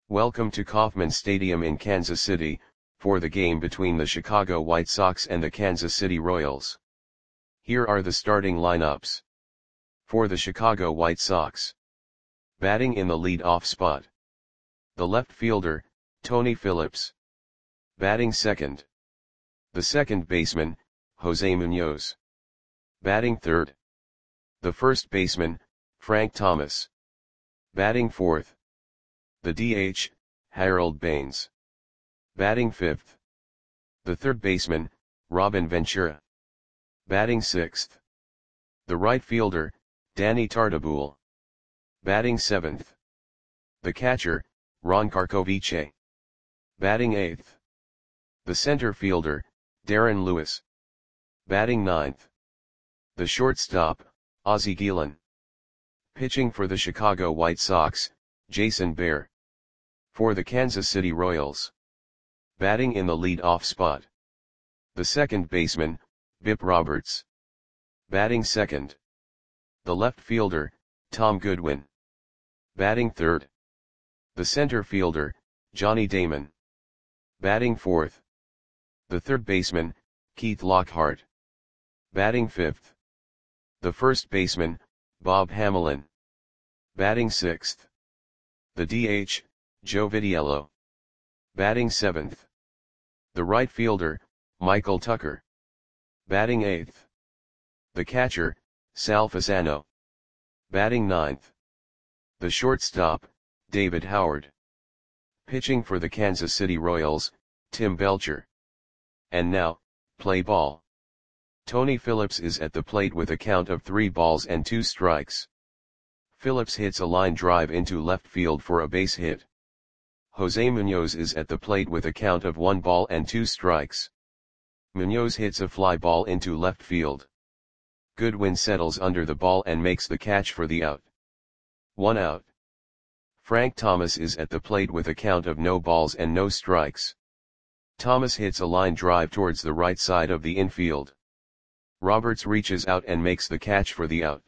Welcome to Kauffman Stadium in Kansas City, for the game between the Chicago White Sox and the Kansas City Royals. Here are the starting lineups. For the Chicago White Sox. Batting in the lead-off spot. The left fielder, Tony Phillips. Batting second. The second baseman, Jose Munoz. Batting third. The first baseman, Frank Thomas. Batting fourth. The DH, Harold Baines. Batting fifth. The third baseman, Robin Ventura. Batting sixth. The right fielder, Danny Tartabull. Batting seventh. The catcher, Ron Karkovice. Batting eighth. The center fielder, Darren Lewis. Batting ninth. The shortstop, Ozzie Guillen. Pitching for the Chicago White Sox, Jason Behr. For the Kansas City Royals. Batting in the lead-off spot. The second baseman, Bip Roberts. Batting second. The left fielder, Tom Goodwin. Batting third. The center fielder, Johnny Damon. Batting fourth. The third baseman, Keith Lockhart. Batting fifth. The first baseman, Bob Hamelin. Batting sixth. The DH, Joe Vitiello. Batting seventh. The right fielder, Michael Tucker. Batting eighth. The catcher, Sal Fasano. Batting ninth. The shortstop, David Howard. Pitching for the Kansas City Royals, Tim Belcher. And now, play ball. Tony Phillips is at the plate with a count of 3 balls and 2 strikes. Phillips hits a line drive into left field for a base hit. Jose Munoz is at the plate with a count of 1 ball and 2 strikes. Munoz hits a fly ball into left field. Goodwin settles under the ball and makes the catch for the out. 1 out. Frank Thomas is at the plate with a count of no balls and no strikes. Thomas hits a line drive towards the right side of the infield. Roberts reaches out and makes the catch for the out.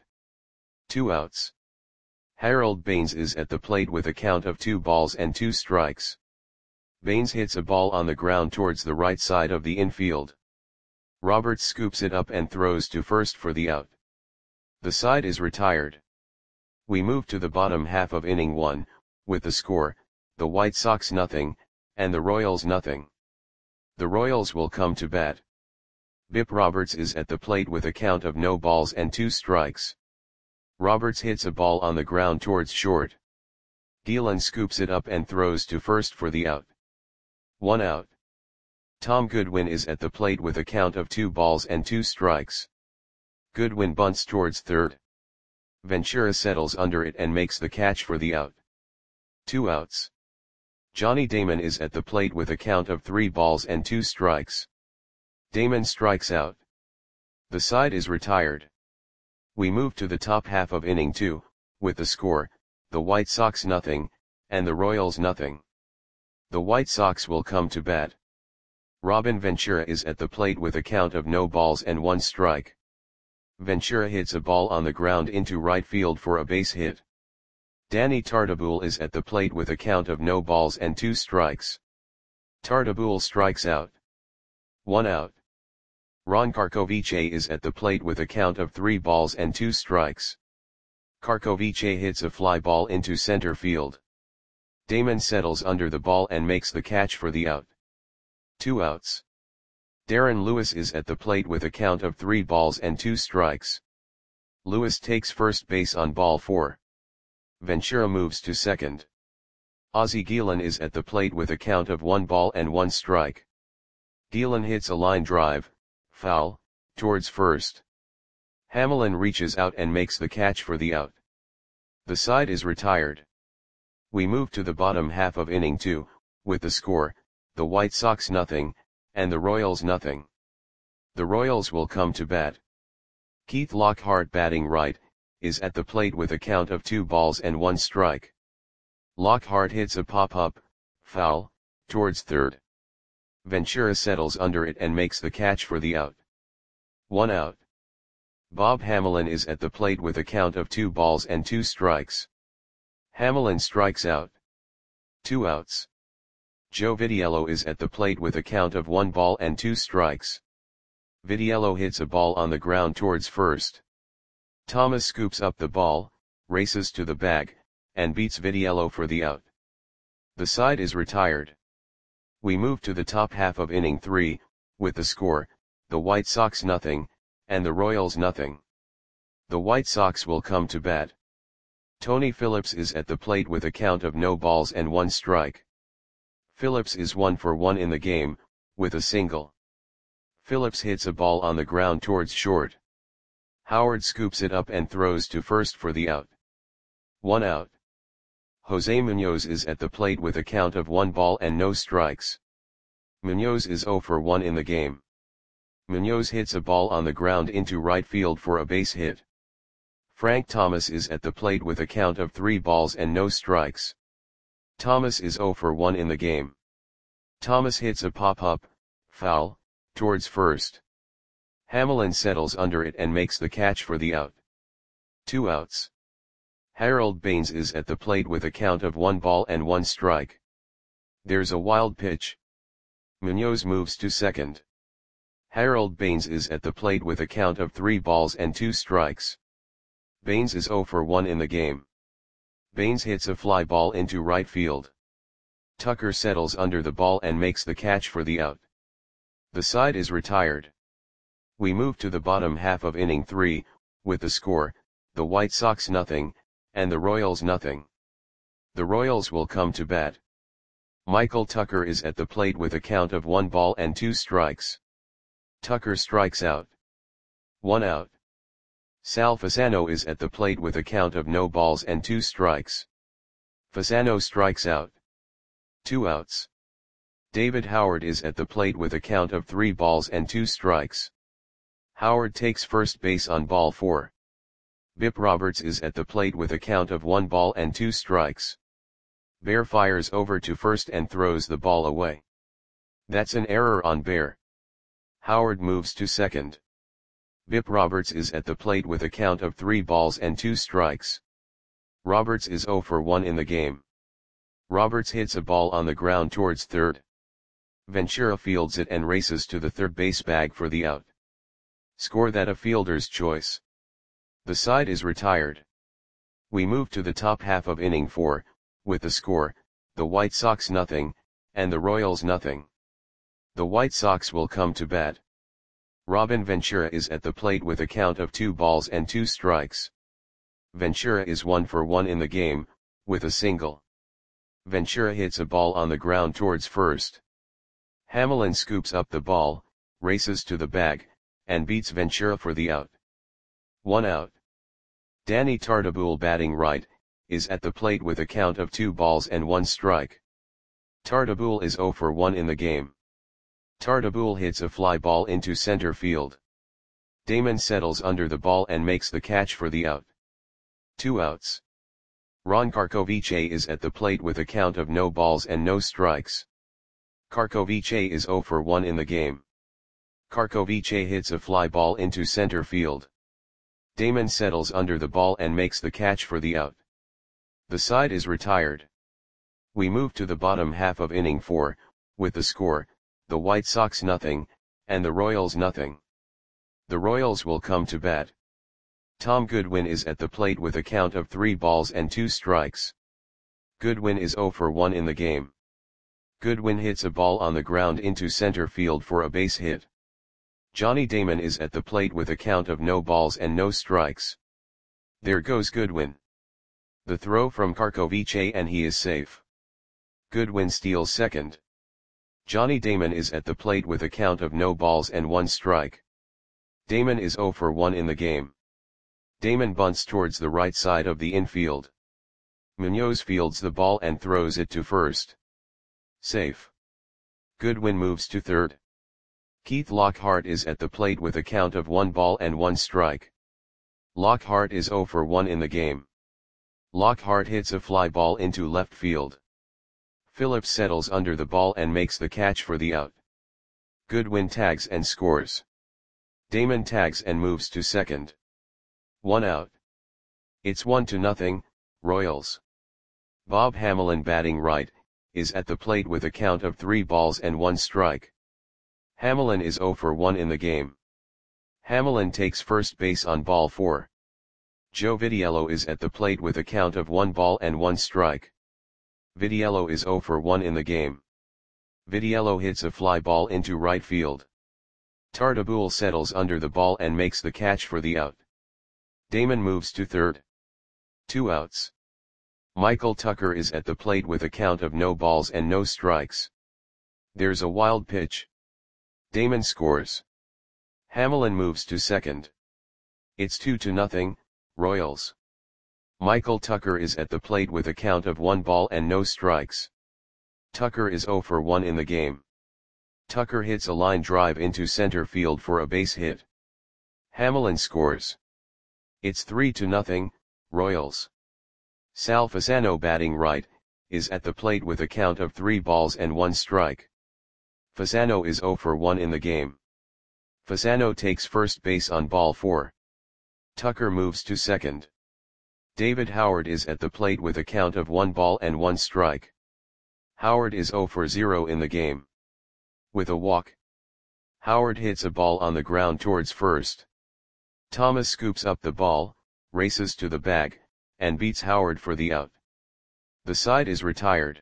2 outs. Harold Baines is at the plate with a count of 2 balls and 2 strikes. Baines hits a ball on the ground towards the right side of the infield. Roberts scoops it up and throws to first for the out. The side is retired. We move to the bottom half of inning 1, with the score, the White Sox 0, and the Royals 0. The Royals will come to bat. Bip Roberts is at the plate with a count of no balls and 2 strikes. Roberts hits a ball on the ground towards short. Guillen scoops it up and throws to first for the out. 1 out. Tom Goodwin is at the plate with a count of 2 balls and 2 strikes. Goodwin bunts towards third. Ventura settles under it and makes the catch for the out. 2 outs. Johnny Damon is at the plate with a count of 3 balls and 2 strikes. Damon strikes out. The side is retired. We move to the top half of inning 2, with the score, the White Sox 0, and the Royals 0. The White Sox will come to bat. Robin Ventura is at the plate with a count of no balls and 1 strike. Ventura hits a ball on the ground into right field for a base hit. Danny Tartabull is at the plate with a count of no balls and 2 strikes. Tartabull strikes out. 1 out. Ron Karkovice is at the plate with a count of 3 balls and 2 strikes. Karkovice hits a fly ball into center field. Damon settles under the ball and makes the catch for the out. 2 outs. Darren Lewis is at the plate with a count of 3 balls and 2 strikes. Lewis takes first base on ball 4. Ventura moves to second. Ozzie Guillen is at the plate with a count of 1 ball and 1 strike. Guillen hits a line drive, foul, towards first. Hamelin reaches out and makes the catch for the out. The side is retired. We move to the bottom half of inning 2, with the score, the White Sox 0, and the Royals 0. The Royals will come to bat. Keith Lockhart, batting right, is at the plate with a count of 2 balls and 1 strike. Lockhart hits a pop-up, foul, towards third. Ventura settles under it and makes the catch for the out. 1 out. Bob Hamelin is at the plate with a count of 2 balls and 2 strikes. Hamelin strikes out. 2 outs. Joe Vitiello is at the plate with a count of 1 ball and 2 strikes. Vitiello hits a ball on the ground towards first. Thomas scoops up the ball, races to the bag, and beats Vitiello for the out. The side is retired. We move to the top half of inning 3, with the score, the White Sox nothing, and the Royals nothing. The White Sox will come to bat. Tony Phillips is at the plate with a count of no balls and 1 strike. Phillips is 1 for 1 in the game, with a single. Phillips hits a ball on the ground towards short. Howard scoops it up and throws to first for the out. 1 out. Jose Munoz is at the plate with a count of 1 ball and no strikes. Munoz is 0 for 1 in the game. Munoz hits a ball on the ground into right field for a base hit. Frank Thomas is at the plate with a count of 3 balls and no strikes. Thomas is 0 for 1 in the game. Thomas hits a pop-up, foul, towards first. Hamelin settles under it and makes the catch for the out. 2 outs. Harold Baines is at the plate with a count of 1 ball and 1 strike. There's a wild pitch. Munoz moves to second. Harold Baines is at the plate with a count of 3 balls and 2 strikes. Baines is 0 for 1 in the game. Baines hits a fly ball into right field. Tucker settles under the ball and makes the catch for the out. The side is retired. We move to the bottom half of inning 3, with the score, the White Sox nothing, and the Royals nothing. The Royals will come to bat. Michael Tucker is at the plate with a count of 1 ball and 2 strikes. Tucker strikes out. 1 out. Sal Fasano is at the plate with a count of no balls and 2 strikes. Fasano strikes out. 2 outs. David Howard is at the plate with a count of 3 balls and 2 strikes. Howard takes first base on ball 4. Bip Roberts is at the plate with a count of 1 ball and 2 strikes. Bear fires over to first and throws the ball away. That's an error on Bear. Howard moves to second. Bip Roberts is at the plate with a count of 3 balls and 2 strikes. Roberts is 0 for 1 in the game. Roberts hits a ball on the ground towards third. Ventura fields it and races to the third base bag for the out. Score that a fielder's choice. The side is retired. We move to the top half of inning 4, with the score, the White Sox nothing, and the Royals nothing. The White Sox will come to bat. Robin Ventura is at the plate with a count of 2 balls and 2 strikes. Ventura is 1 for 1 in the game, with a single. Ventura hits a ball on the ground towards first. Hamelin scoops up the ball, races to the bag, and beats Ventura for the out. 1 out. Danny Tartabull, batting right, is at the plate with a count of 2 balls and 1 strike. Tartabull is 0 for 1 in the game. Tartabull hits a fly ball into center field. Damon settles under the ball and makes the catch for the out. 2 outs. Ron Karkovice is at the plate with a count of no balls and no strikes. Karkovice is 0 for 1 in the game. Karkovice hits a fly ball into center field. Damon settles under the ball and makes the catch for the out. The side is retired. We move to the bottom half of inning 4, with the score, the White Sox nothing, and the Royals nothing. The Royals will come to bat. Tom Goodwin is at the plate with a count of 3 balls and 2 strikes. Goodwin is 0 for 1 in the game. Goodwin hits a ball on the ground into center field for a base hit. Johnny Damon is at the plate with a count of no balls and no strikes. There goes Goodwin. The throw from Karkovice and he is safe. Goodwin steals second. Johnny Damon is at the plate with a count of no balls and 1 strike. Damon is 0 for 1 in the game. Damon bunts towards the right side of the infield. Munoz fields the ball and throws it to first. Safe. Goodwin moves to third. Keith Lockhart is at the plate with a count of 1 ball and 1 strike. Lockhart is 0 for 1 in the game. Lockhart hits a fly ball into left field. Phillips settles under the ball and makes the catch for the out. Goodwin tags and scores. Damon tags and moves to second. 1 out. It's 1-0, Royals. Bob Hamelin, batting right, is at the plate with a count of 3 balls and 1 strike. Hamelin is 0 for 1 in the game. Hamelin takes first base on ball 4. Joe Vitiello is at the plate with a count of 1 ball and 1 strike. Vitiello is 0 for 1 in the game. Vitiello hits a fly ball into right field. Tartabull settles under the ball and makes the catch for the out. Damon moves to third. 2 outs. Michael Tucker is at the plate with a count of no balls and no strikes. There's a wild pitch. Damon scores. Hamelin moves to second. It's 2-0, Royals. Michael Tucker is at the plate with a count of 1 ball and no strikes. Tucker is 0 for 1 in the game. Tucker hits a line drive into center field for a base hit. Hamelin scores. It's 3-0, Royals. Sal Fasano, batting right, is at the plate with a count of 3 balls and 1 strike. Fasano is 0 for 1 in the game. Fasano takes first base on ball 4. Tucker moves to second. David Howard is at the plate with a count of 1 ball and 1 strike. Howard is 0 for 0 in the game. With a walk, Howard hits a ball on the ground towards first. Thomas scoops up the ball, races to the bag, and beats Howard for the out. The side is retired.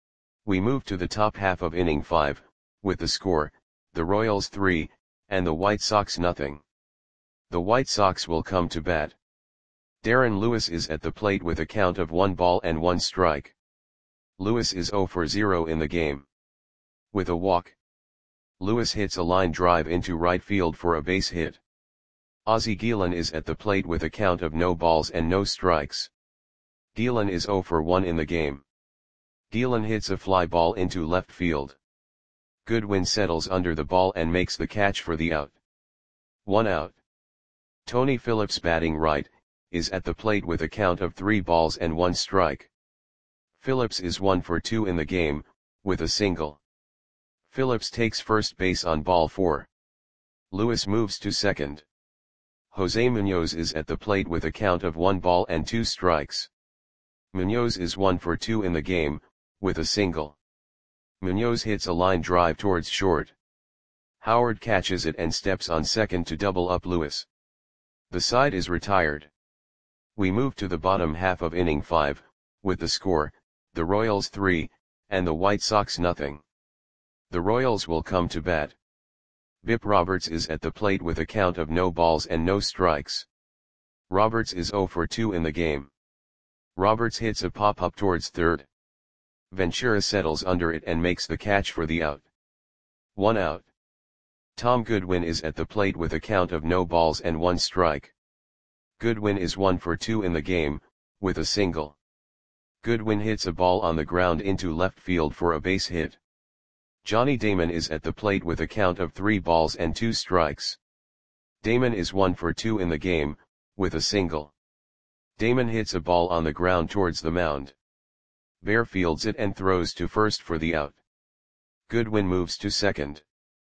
We move to the top half of inning 5, with the score, the Royals 3, and the White Sox 0. The White Sox will come to bat. Darren Lewis is at the plate with a count of 1 ball and 1 strike. Lewis is 0 for 0 in the game. With a walk, Lewis hits a line drive into right field for a base hit. Ozzie Guillen is at the plate with a count of no balls and no strikes. Guillen is 0 for 1 in the game. Guillen hits a fly ball into left field. Goodwin settles under the ball and makes the catch for the out. 1 out. Tony Phillips, batting right, is at the plate with a count of 3 balls and 1 strike. Phillips is 1 for 2 in the game, with a single. Phillips takes first base on ball 4. Lewis moves to second. Jose Munoz is at the plate with a count of 1 ball and 2 strikes. Munoz is 1 for 2 in the game, with a single. Munoz hits a line drive towards short. Howard catches it and steps on second to double up Lewis. The side is retired. We move to the bottom half of inning 5, with the score, the Royals 3, and the White Sox 0. The Royals will come to bat. Bip Roberts is at the plate with a count of no balls and no strikes. Roberts is 0 for 2 in the game. Roberts hits a pop-up towards third. Ventura settles under it and makes the catch for the out. 1 out. Tom Goodwin is at the plate with a count of no balls and 1 strike. Goodwin is 1 for 2 in the game, with a single. Goodwin hits a ball on the ground into left field for a base hit. Johnny Damon is at the plate with a count of 3 balls and 2 strikes. Damon is 1 for 2 in the game, with a single. Damon hits a ball on the ground towards the mound. Bear fields it and throws to first for the out. Goodwin moves to second.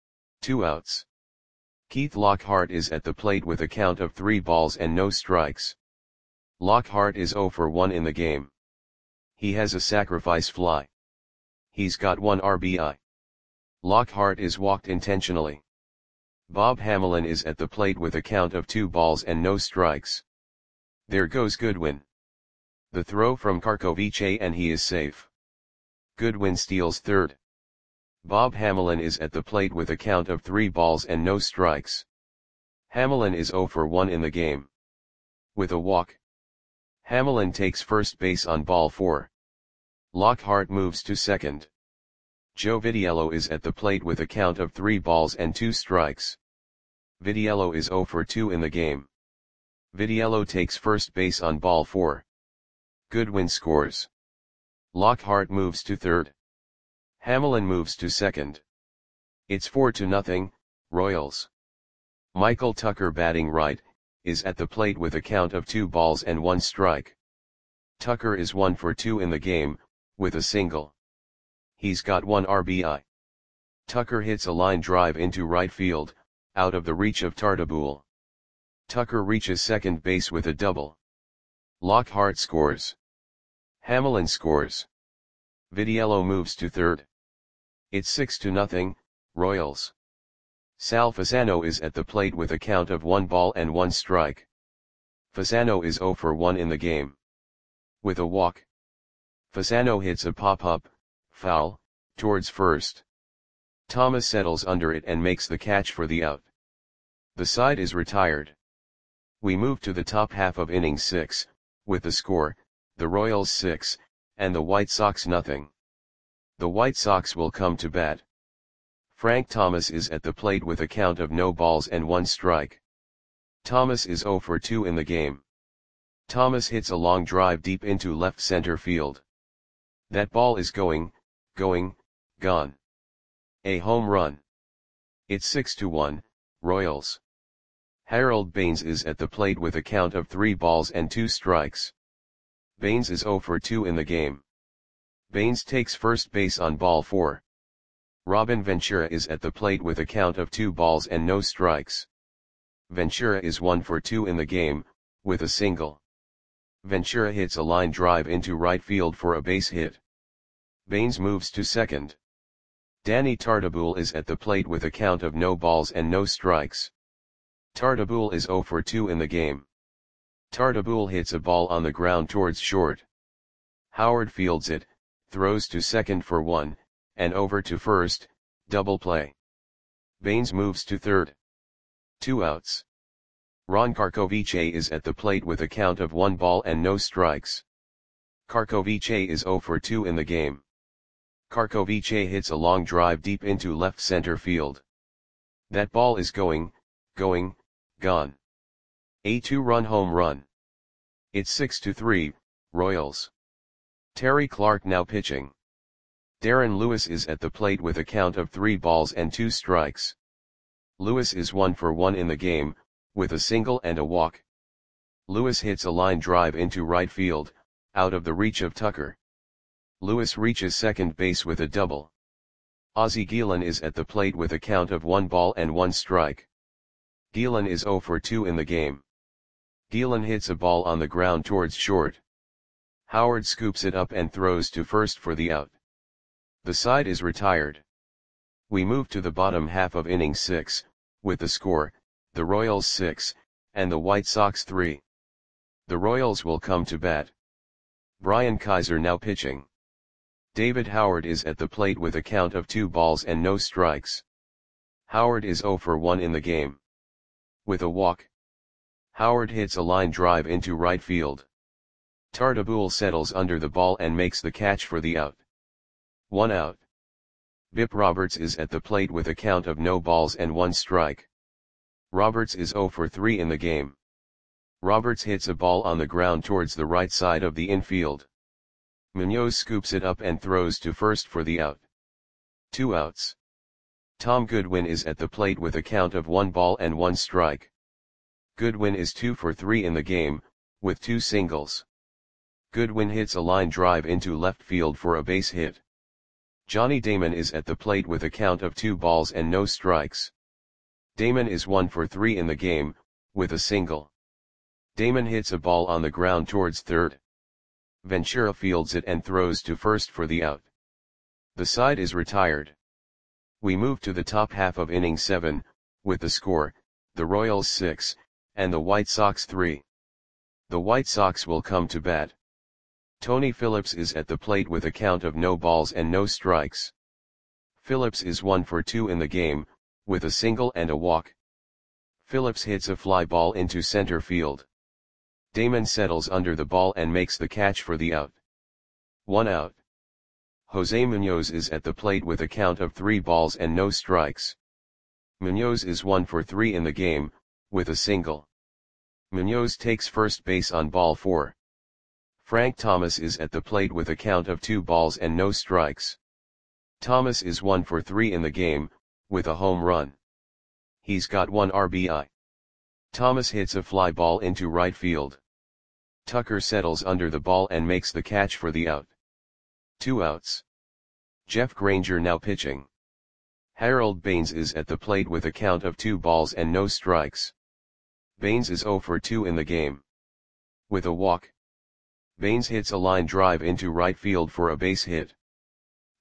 2 outs. Keith Lockhart is at the plate with a count of 3 balls and no strikes. Lockhart is 0 for 1 in the game. He has a sacrifice fly. He's got 1 RBI. Lockhart is walked intentionally. Bob Hamelin is at the plate with a count of 2 balls and no strikes. There goes Goodwin. The throw from Karkovice and he is safe. Goodwin steals third. Bob Hamelin is at the plate with a count of 3 balls and no strikes. Hamelin is 0 for 1 in the game. With a walk, Hamelin takes first base on ball 4. Lockhart moves to second. Joe Vitiello is at the plate with a count of 3 balls and 2 strikes. Vitiello is 0 for 2 in the game. Vitiello takes first base on ball 4. Goodwin scores. Lockhart moves to third. Hamelin moves to second. It's 4-0, Royals. Michael Tucker, batting right, is at the plate with a count of 2 balls and 1 strike. Tucker is 1 for 2 in the game, with a single. He's got 1 RBI. Tucker hits a line drive into right field, out of the reach of Tartabull. Tucker reaches second base with a double. Lockhart scores. Hamelin scores. Vitiello moves to third. It's 6-0, Royals. Sal Fasano is at the plate with a count of 1 ball and 1 strike. Fasano is 0 for 1 in the game. With a walk. Fasano hits a pop-up, foul, towards first. Thomas settles under it and makes the catch for the out. The side is retired. We move to the top half of inning 6, with the score, the Royals 6, and the White Sox 0. The White Sox will come to bat. Frank Thomas is at the plate with a count of no balls and 1 strike. Thomas is 0 for 2 in the game. Thomas hits a long drive deep into left center field. That ball is going, gone. A home run. It's 6-1, Royals. Harold Baines is at the plate with a count of 3 balls and 2 strikes. Baines is 0 for 2 in the game. Baines takes first base on ball 4. Robin Ventura is at the plate with a count of 2 balls and no strikes. Ventura is 1 for 2 in the game, with a single. Ventura hits a line drive into right field for a base hit. Baines moves to second. Danny Tartabull is at the plate with a count of no balls and no strikes. Tartabull is 0 for 2 in the game. Tartabull hits a ball on the ground towards short. Howard fields it, throws to second for 1, and over to first, double play. Baines moves to third. 2 outs. Ron Karkovice is at the plate with a count of 1 ball and no strikes. Karkovice is 0 for 2 in the game. Karkovice hits a long drive deep into left center field. That ball is going, gone. A 2-run home run. It's 6-3, Royals. Terry Clark now pitching. Darren Lewis is at the plate with a count of 3 balls and 2 strikes. Lewis is 1 for 1 in the game, with a single and a walk. Lewis hits a line drive into right field, out of the reach of Tucker. Lewis reaches second base with a double. Ozzie Guillen is at the plate with a count of 1 ball and 1 strike. Guillen is 0 for 2 in the game. Guillen hits a ball on the ground towards short. Howard scoops it up and throws to first for the out. The side is retired. We move to the bottom half of inning 6, with the score, the Royals 6, and the White Sox 3. The Royals will come to bat. Brian Kaiser now pitching. David Howard is at the plate with a count of 2 balls and no strikes. Howard is 0 for 1 in the game. With a walk. Howard hits a line drive into right field. Tartabull settles under the ball and makes the catch for the out. 1 out. Bip Roberts is at the plate with a count of no balls and 1 strike. Roberts is 0 for 3 in the game. Roberts hits a ball on the ground towards the right side of the infield. Munoz scoops it up and throws to first for the out. 2 outs. Tom Goodwin is at the plate with a count of 1 ball and 1 strike. Goodwin is 2 for 3 in the game, with 2 singles. Goodwin hits a line drive into left field for a base hit. Johnny Damon is at the plate with a count of 2 balls and no strikes. Damon is 1 for 3 in the game, with a single. Damon hits a ball on the ground towards third. Ventura fields it and throws to first for the out. The side is retired. We move to the top half of inning 7, with the score, the Royals 6, and the White Sox 3. The White Sox will come to bat. Tony Phillips is at the plate with a count of no balls and no strikes. Phillips is 1 for 2 in the game, with a single and a walk. Phillips hits a fly ball into center field. Damon settles under the ball and makes the catch for the out. 1 out. Jose Munoz is at the plate with a count of 3 balls and no strikes. Munoz is 1 for 3 in the game, with a single. Munoz takes first base on ball 4. Frank Thomas is at the plate with a count of 2 balls and no strikes. Thomas is 1 for 3 in the game, with a home run. He's got 1 RBI. Thomas hits a fly ball into right field. Tucker settles under the ball and makes the catch for the out. 2 outs. Jeff Granger now pitching. Harold Baines is at the plate with a count of 2 balls and no strikes. Baines is 0 for 2 in the game. With a walk. Baines hits a line drive into right field for a base hit.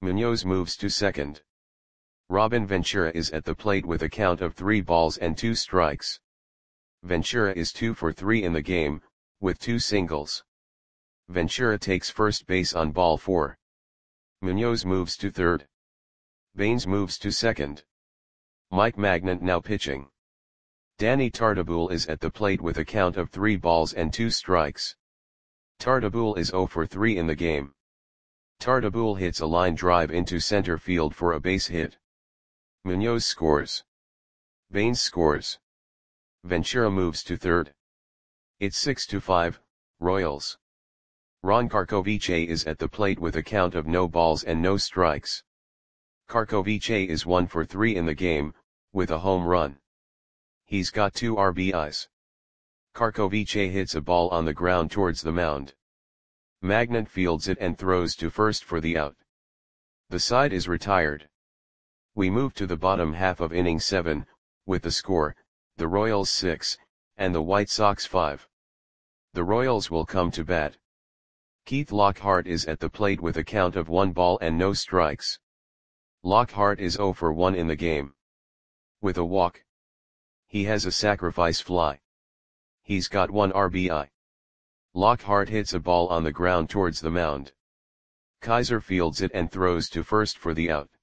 Munoz moves to second. Robin Ventura is at the plate with a count of 3 balls and 2 strikes. Ventura is 2 for 3 in the game, with 2 singles. Ventura takes first base on ball 4. Munoz moves to third. Baines moves to second. Mike Magnant now pitching. Danny Tartabull is at the plate with a count of 3 balls and 2 strikes. Tartabull is 0 for 3 in the game. Tartabull hits a line drive into center field for a base hit. Munoz scores. Baines scores. Ventura moves to third. It's 6-5, Royals. Ron Karkovice is at the plate with a count of no balls and no strikes. Karkovice is 1 for 3 in the game, with a home run. He's got 2 RBIs. Karkovice hits a ball on the ground towards the mound. Magnant fields it and throws to first for the out. The side is retired. We move to the bottom half of inning 7, with the score, the Royals 6, and the White Sox 5. The Royals will come to bat. Keith Lockhart is at the plate with a count of 1 ball and no strikes. Lockhart is 0 for 1 in the game. With a walk. He has a sacrifice fly. He's got 1 RBI. Lockhart hits a ball on the ground towards the mound. Kaiser fields it and throws to first for the out.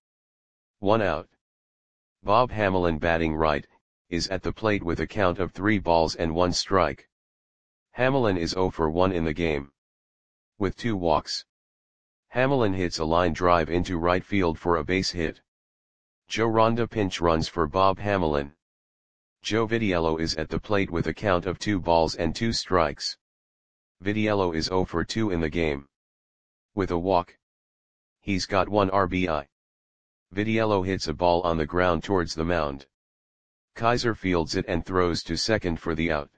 1 out. Bob Hamelin, batting right, is at the plate with a count of 3 balls and 1 strike. Hamelin is 0 for 1 in the game. With 2 walks. Hamelin hits a line drive into right field for a base hit. Joe Ronda pinch runs for Bob Hamelin. Joe Vitiello is at the plate with a count of 2 balls and 2 strikes. Vitiello is 0 for 2 in the game. With a walk. He's got 1 RBI. Vitiello hits a ball on the ground towards the mound. Kaiser fields it and throws to second for the out.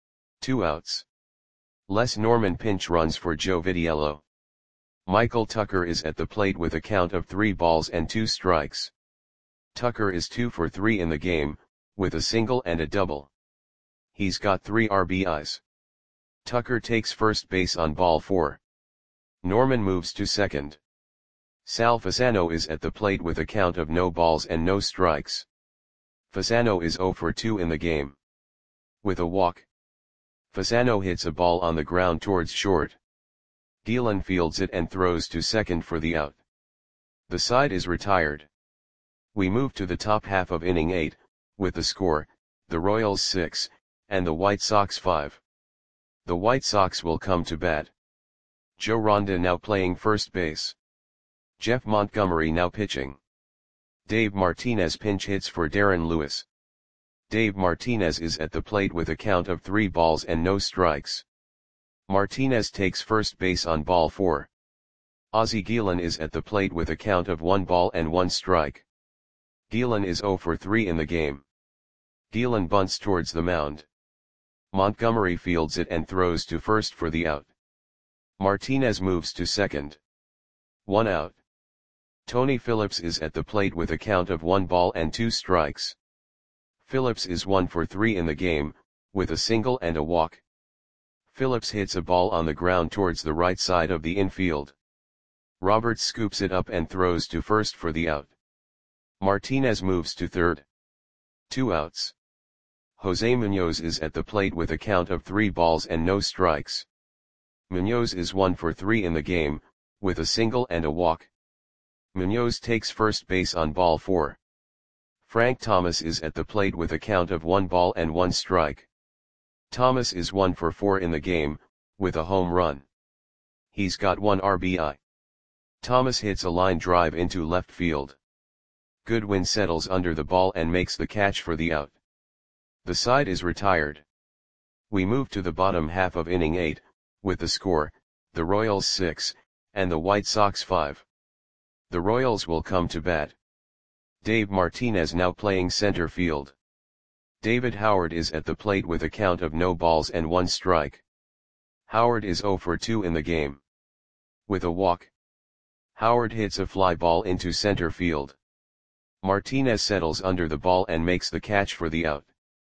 2 outs. Les Norman pinch runs for Joe Vitiello. Michael Tucker is at the plate with a count of 3 balls and 2 strikes. Tucker is 2 for 3 in the game, with a single and a double. He's got 3 RBIs. Tucker takes first base on ball 4. Norman moves to second. Sal Fasano is at the plate with a count of no balls and no strikes. Fasano is 0 for 2 in the game. With a walk. Fasano hits a ball on the ground towards short. Gielan fields it and throws to second for the out. The side is retired. We move to the top half of inning 8, with the score, the Royals 6, and the White Sox 5. The White Sox will come to bat. Joe Ronda now playing first base. Jeff Montgomery now pitching. Dave Martinez pinch hits for Darren Lewis. Dave Martinez is at the plate with a count of 3 balls and no strikes. Martinez takes first base on ball 4. Ozzie Gielan is at the plate with a count of 1 ball and 1 strike. Gielan is 0 for 3 in the game. Gielan bunts towards the mound. Montgomery fields it and throws to first for the out. Martinez moves to second. 1 out. Tony Phillips is at the plate with a count of 1 ball and 2 strikes. Phillips is 1 for 3 in the game, with a single and a walk. Phillips hits a ball on the ground towards the right side of the infield. Roberts scoops it up and throws to first for the out. Martinez moves to third. 2 outs. Jose Munoz is at the plate with a count of 3 balls and no strikes. Munoz is 1 for 3 in the game, with a single and a walk. Munoz takes first base on ball 4. Frank Thomas is at the plate with a count of 1 ball and 1 strike. Thomas is 1 for 4 in the game, with a home run. He's got 1 RBI. Thomas hits a line drive into left field. Goodwin settles under the ball and makes the catch for the out. The side is retired. We move to the bottom half of inning 8, with the score, the Royals 6, and the White Sox 5. The Royals will come to bat. Dave Martinez now playing center field. David Howard is at the plate with a count of no balls and 1 strike. Howard is 0 for 2 in the game. With a walk. Howard hits a fly ball into center field. Martinez settles under the ball and makes the catch for the out.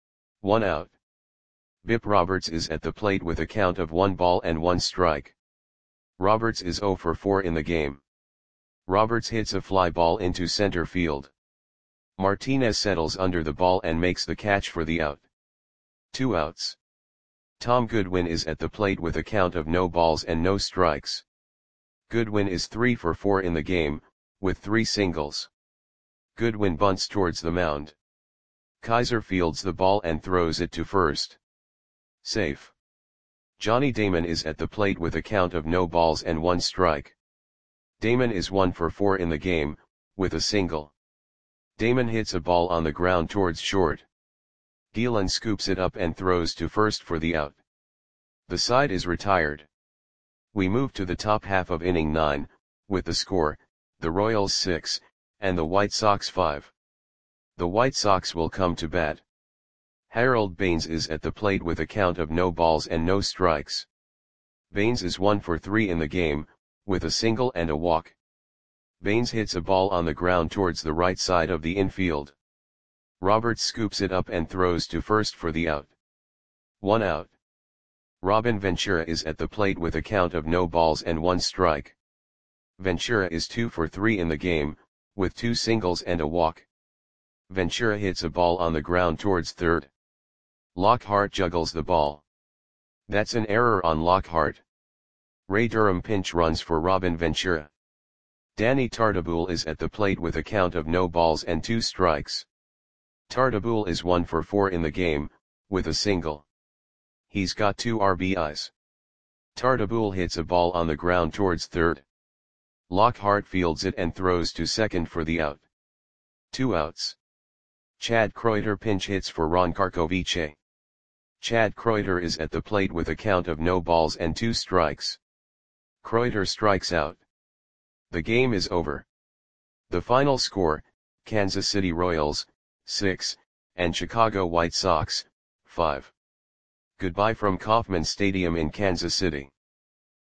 1 out. Bip Roberts is at the plate with a count of 1 ball and 1 strike. Roberts is 0 for 4 in the game. Roberts hits a fly ball into center field. Martinez settles under the ball and makes the catch for the out. 2 outs. Tom Goodwin is at the plate with a count of no balls and no strikes. Goodwin is 3 for 4 in the game, with 3 singles. Goodwin bunts towards the mound. Kaiser fields the ball and throws it to first. Safe. Johnny Damon is at the plate with a count of no balls and 1 strike. Damon is 1 for 4 in the game, with a single. Damon hits a ball on the ground towards short. Gielan scoops it up and throws to first for the out. The side is retired. We move to the top half of inning 9, with the score, the Royals 6, and the White Sox 5. The White Sox will come to bat. Harold Baines is at the plate with a count of no balls and no strikes. Baines is 1 for 3 in the game, with a single and a walk. Baines hits a ball on the ground towards the right side of the infield. Roberts scoops it up and throws to first for the out. 1 out. Robin Ventura is at the plate with a count of no balls and 1 strike. Ventura is 2 for 3 in the game, with 2 singles and a walk. Ventura hits a ball on the ground towards third. Lockhart juggles the ball. That's an error on Lockhart. Ray Durham pinch runs for Robin Ventura. Danny Tartabull is at the plate with a count of no balls and 2 strikes. Tartabull is 1 for 4 in the game, with a single. He's got 2 RBIs. Tartabull hits a ball on the ground towards third. Lockhart fields it and throws to second for the out. 2 outs. Chad Kreuter pinch hits for Ron Karkovice. Chad Kreuter is at the plate with a count of no balls and 2 strikes. Kreuter strikes out. The game is over. The final score, Kansas City Royals, 6, and Chicago White Sox, 5. Goodbye from Kauffman Stadium in Kansas City.